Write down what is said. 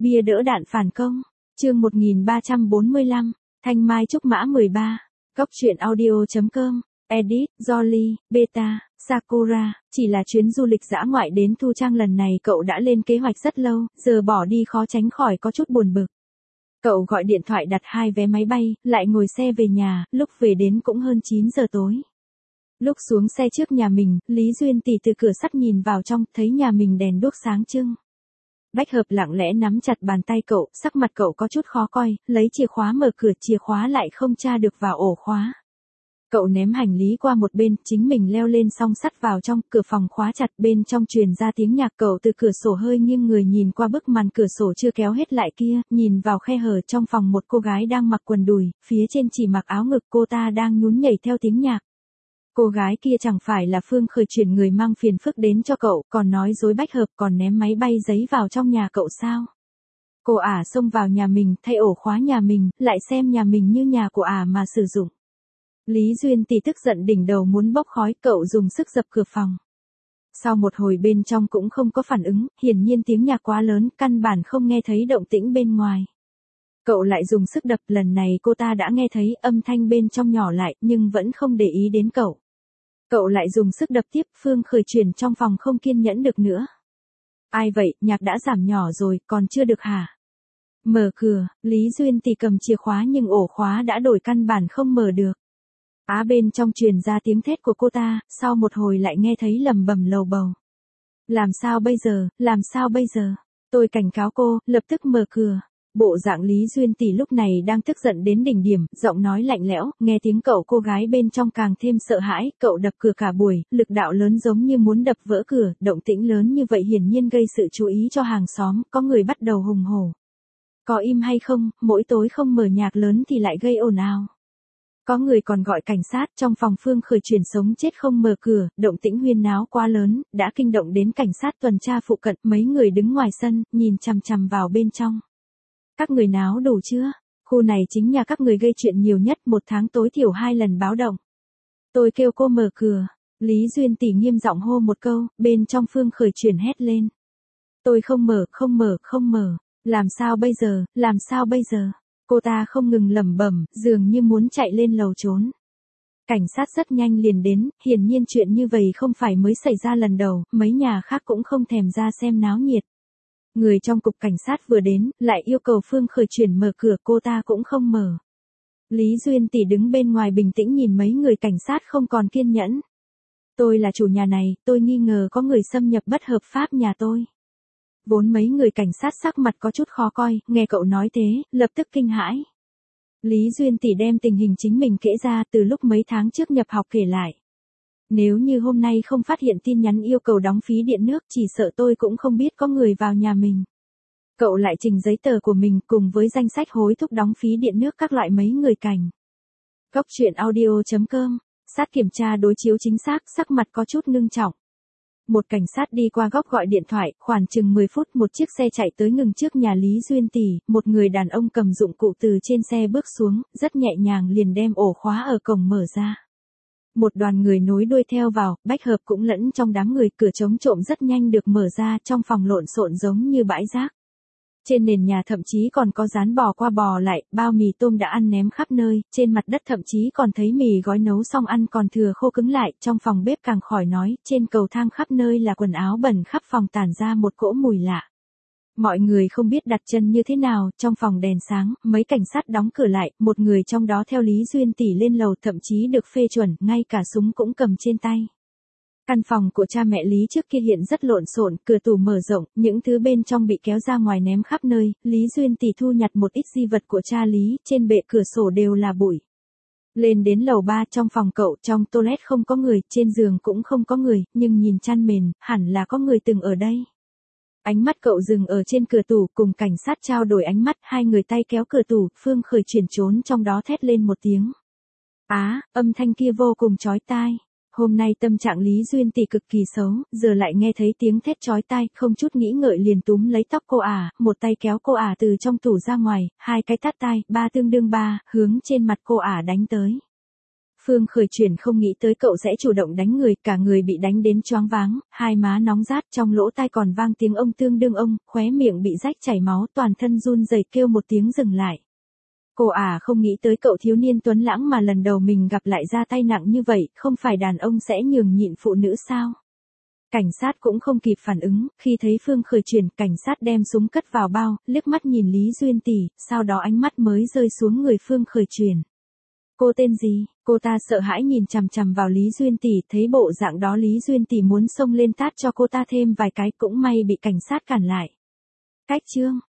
Bia đỡ đạn phản công. Chương 1345. Thanh Mai Trúc Mã 13. Góc truyện audio.com. Edit, Jolly, Beta, Sakura. Chỉ là chuyến du lịch dã ngoại đến Thu Trang lần này cậu đã lên kế hoạch rất lâu, giờ bỏ đi khó tránh khỏi có chút buồn bực. Cậu gọi điện thoại đặt 2 vé máy bay, lại ngồi xe về nhà, lúc về đến cũng hơn 9 giờ tối. Lúc xuống xe trước nhà mình, Lý Duyên Tỷ từ cửa sắt nhìn vào trong, thấy nhà mình đèn đuốc sáng trưng. Bách Hợp lặng lẽ nắm chặt bàn tay cậu, sắc mặt cậu có chút khó coi, lấy chìa khóa mở cửa, chìa khóa lại không tra được vào ổ khóa. Cậu ném hành lý qua một bên, chính mình leo lên song sắt vào trong, cửa phòng khóa chặt, bên trong truyền ra tiếng nhạc. Cậu từ cửa sổ hơi nghiêng người nhìn qua bức màn cửa sổ chưa kéo hết lại kia, nhìn vào khe hở trong phòng một cô gái đang mặc quần đùi, phía trên chỉ mặc áo ngực, cô ta đang nhún nhảy theo tiếng nhạc. Cô gái kia chẳng phải là Phương Khởi Chuyển, người mang phiền phức đến cho cậu, còn nói dối Bách Hợp, còn ném máy bay giấy vào trong nhà cậu sao? Cô ả xông vào nhà mình, thay ổ khóa nhà mình, lại xem nhà mình như nhà của ả mà sử dụng. Lý Duyên Tỷ tức giận đỉnh đầu muốn bốc khói, cậu dùng sức dập cửa phòng. Sau một hồi bên trong cũng không có phản ứng, hiển nhiên tiếng nhạc quá lớn, căn bản không nghe thấy động tĩnh bên ngoài. Cậu lại dùng sức đập, lần này cô ta đã nghe thấy, âm thanh bên trong nhỏ lại, nhưng vẫn không để ý đến cậu. Cậu lại dùng sức đập tiếp, Phương Khởi Chuyển trong phòng không kiên nhẫn được nữa. Ai vậy, nhạc đã giảm nhỏ rồi, còn chưa được hả? Mở cửa, Lý Duyên Tỷ cầm chìa khóa nhưng ổ khóa đã đổi, căn bản không mở được. Bên trong truyền ra tiếng thét của cô ta, sau một hồi lại nghe thấy lầm bầm lầu bầu. Làm sao bây giờ, làm sao bây giờ? Tôi cảnh cáo cô, lập tức mở cửa. Bộ dạng Lý Duyên Tỷ lúc này đang tức giận đến đỉnh điểm, giọng nói lạnh lẽo, nghe tiếng cậu cô gái bên trong càng thêm sợ hãi. Cậu đập cửa cả buổi, lực đạo lớn giống như muốn đập vỡ cửa, động tĩnh lớn như vậy hiển nhiên gây sự chú ý cho hàng xóm, có người bắt đầu hùng hổ. Có im hay không, mỗi tối không mở nhạc lớn thì lại gây ồn ào. Có người còn gọi cảnh sát, trong phòng Phương Khởi Chuyển sống chết không mở cửa, động tĩnh huyên náo quá lớn, đã kinh động đến cảnh sát tuần tra phụ cận, mấy người đứng ngoài sân, nhìn chằm chằm vào bên trong. Các người náo đủ chưa? Khu này chính nhà các người gây chuyện nhiều nhất, một tháng tối thiểu 2 lần báo động. Tôi kêu cô mở cửa. Lý Duyên Tỷ nghiêm giọng hô một câu, bên trong Phương Khởi Chuyển hét lên. Tôi không mở, không mở, không mở. Làm sao bây giờ, làm sao bây giờ? Cô ta không ngừng lẩm bẩm, dường như muốn chạy lên lầu trốn. Cảnh sát rất nhanh liền đến, hiển nhiên chuyện như vậy không phải mới xảy ra lần đầu, mấy nhà khác cũng không thèm ra xem náo nhiệt. Người trong cục cảnh sát vừa đến, lại yêu cầu Phương Khởi Chuyển mở cửa, cô ta cũng không mở. Lý Duyên Tỷ đứng bên ngoài bình tĩnh nhìn mấy người cảnh sát không còn kiên nhẫn. Tôi là chủ nhà này, tôi nghi ngờ có người xâm nhập bất hợp pháp nhà tôi. Vốn mấy người cảnh sát sắc mặt có chút khó coi, nghe cậu nói thế, lập tức kinh hãi. Lý Duyên Tỷ đem tình hình chính mình kể ra từ lúc mấy tháng trước nhập học kể lại. Nếu như hôm nay không phát hiện tin nhắn yêu cầu đóng phí điện nước, chỉ sợ tôi cũng không biết có người vào nhà mình. Cậu lại trình giấy tờ của mình cùng với danh sách hối thúc đóng phí điện nước các loại mấy người cảnh. Góc truyện audio.com. Sát kiểm tra đối chiếu chính xác, sắc mặt có chút ngưng trọng. Một cảnh sát đi qua góc gọi điện thoại, khoảng chừng 10 phút một chiếc xe chạy tới ngừng trước nhà Lý Duyên Tỷ, một người đàn ông cầm dụng cụ từ trên xe bước xuống, rất nhẹ nhàng liền đem ổ khóa ở cổng mở ra. Một đoàn người nối đuôi theo vào, Bách Hợp cũng lẫn trong đám người, cửa chống trộm rất nhanh được mở ra, trong phòng lộn xộn giống như bãi rác. Trên nền nhà thậm chí còn có dán bò qua bò lại, bao mì tôm đã ăn ném khắp nơi, trên mặt đất thậm chí còn thấy mì gói nấu xong ăn còn thừa khô cứng lại, trong phòng bếp càng khỏi nói, trên cầu thang khắp nơi là quần áo bẩn, khắp phòng tản ra một cỗ mùi lạ. Mọi người không biết đặt chân như thế nào, trong phòng đèn sáng, mấy cảnh sát đóng cửa lại, một người trong đó theo Lý Duyên Tỷ lên lầu, thậm chí được phê chuẩn, ngay cả súng cũng cầm trên tay. Căn phòng của cha mẹ Lý trước kia hiện rất lộn xộn, cửa tủ mở rộng, những thứ bên trong bị kéo ra ngoài ném khắp nơi, Lý Duyên Tỷ thu nhặt một ít di vật của cha Lý, trên bệ cửa sổ đều là bụi. Lên đến lầu 3, trong phòng cậu, trong toilet không có người, trên giường cũng không có người, nhưng nhìn chăn mền, hẳn là có người từng ở đây. Ánh mắt cậu dừng ở trên cửa tủ, cùng cảnh sát trao đổi ánh mắt, hai người tay kéo cửa tủ, Phương Khởi Chuyển trốn trong đó thét lên một tiếng. Âm thanh kia vô cùng chói tai. Hôm nay tâm trạng Lý Duyên Tỷ cực kỳ xấu, giờ lại nghe thấy tiếng thét chói tai, không chút nghĩ ngợi liền túm lấy tóc cô ả, một tay kéo cô ả từ trong tủ ra ngoài, 2 cái tát tai, 3 tương đương 3, hướng trên mặt cô ả đánh tới. Phương Khởi Chuyển không nghĩ tới cậu sẽ chủ động đánh người, cả người bị đánh đến choáng váng, hai má nóng rát, trong lỗ tai còn vang tiếng ông tương đương ông, khóe miệng bị rách chảy máu, toàn thân run rẩy kêu một tiếng dừng lại. Cô không nghĩ tới cậu thiếu niên tuấn lãng mà lần đầu mình gặp lại ra tay nặng như vậy, không phải đàn ông sẽ nhường nhịn phụ nữ sao? Cảnh sát cũng không kịp phản ứng, khi thấy Phương Khởi Chuyển, cảnh sát đem súng cất vào bao, liếc mắt nhìn Lý Duyên Tỷ, sau đó ánh mắt mới rơi xuống người Phương Khởi Chuyển. Cô tên gì? Cô ta sợ hãi nhìn chằm chằm vào Lý Duyên Tỷ, thấy bộ dạng đó Lý Duyên Tỷ muốn xông lên tát cho cô ta thêm vài cái, cũng may bị cảnh sát cản lại. Cách Trương,